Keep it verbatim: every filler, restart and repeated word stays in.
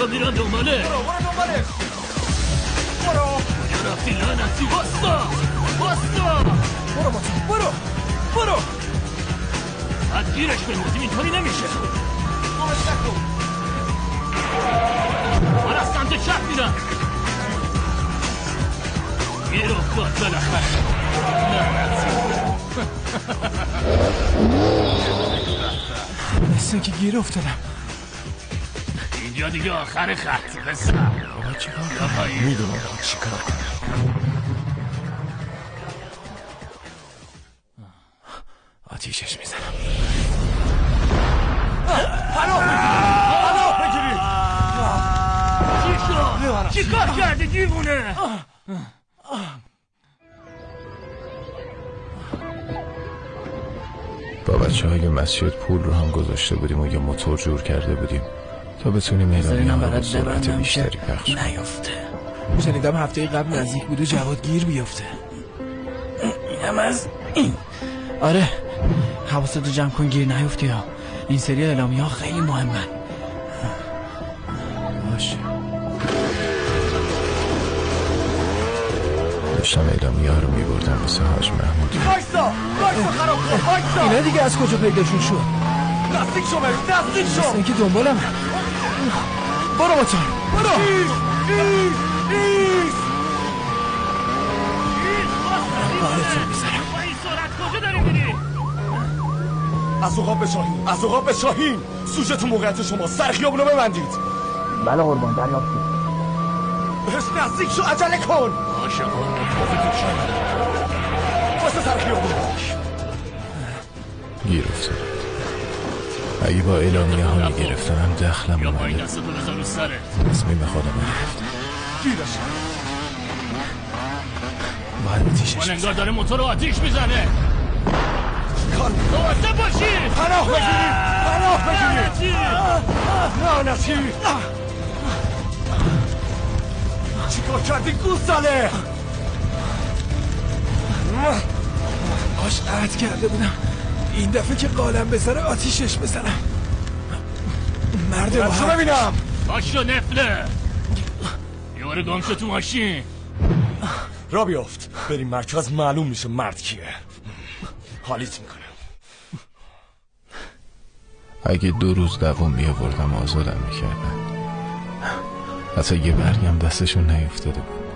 میرم دنباله. برو برو دنبالش. برو. کجا رفتی لعنتی؟ باستا باستا. برو با تو برو برو. بعد گیرش بندازیم اینطوری نمیشه. گمش نکن. من از سمت چپ میرم. گیر افتاد بالاخره. مثل که گیر افتادم. اینجا دیگه آخر خط بسر. بابا چی کار کنم؟ میدونم بابا چی کار کنم. آتیشش میزنم. پناه بگیرید پناه بگیرید. چی شد؟ چی کار کردی دیوونه؟ با بچه های مسجد پول رو هم گذاشته بودیم و یه موتور جور کرده بودیم تا بتونیم اعلامیه ها رو سرعت بیشتری پخش نیفته. شنیدم هفته قبل نزدیک بوده جواد گیر بیفته. اینم از این. آره حواستو جمع کن گیر نیفتی ها. این سری اعلامیه ها خیلی مهمن. باشه داشتم اعلامیه ها رو میبردم واسه حاج محمود. وایسا وایسا خراب کن وایسا. اینا دیگه از کجا پیداشون شد؟ نزدیک شو بریم نزدیک شو. مثل اینکه دنبالم. برو با تو برو. ایس ایس ایس بالتون میزنم. با این سرعت کجا داری میری؟ از عقاب به شاهین از عقاب به شاهین. سوژه تو موقعیت شما سر خیابونو ببندید. بله قربان دریافت. بهش نزدیک شو عجله کن. عاشقان مطافتون شد. واسه سر خیابون گیر افتاد. اگه با اعلامیه ها میگرفتم دخلم یا پایین اومده. دستتو بزن رو سرت. تصمیم خودم گرفت. گیرش باید آتیشش من انگار داره موتور رو آتیش میزنه. کار دوسته باشید. پناه بگیرید پناه بگیرید. لعنتی چی کار کردی گوساله؟ باش عهد کرده بودم این دفعه که قالم بذاره آتیشش بزنم. مرد با هم ببینم. باشو نفله. یه باره گم شو تو ماشین. را بیافت بریم مرکز معلوم میشه مرد کیه. حالیت میکنم. اگه دو روز دوام میآوردم آزادم میکردن. حتی یه برگم دستشون نیفتاده بود.